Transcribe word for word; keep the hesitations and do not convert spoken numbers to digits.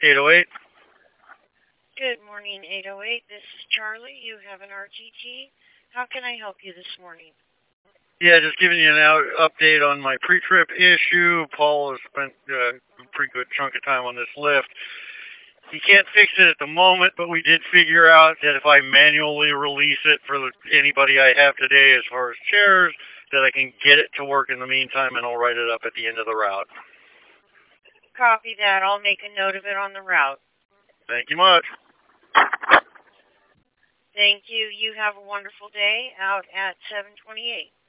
eight oh eight. Good morning, eight oh eight. This is Charlie. You have an R T T. How can I help you this morning? Yeah, just giving you an out update on my pre-trip issue. Paul has spent uh, a pretty good chunk of time on this lift. He can't fix it at the moment, but we did figure out that if I manually release it for the, anybody I have today as far as chairs, that I can get it to work in the meantime, and I'll write it up at the end of the route. Copy that. I'll make a note of it on the route. Thank you much. Thank you. You have a wonderful day out at seven twenty-eight.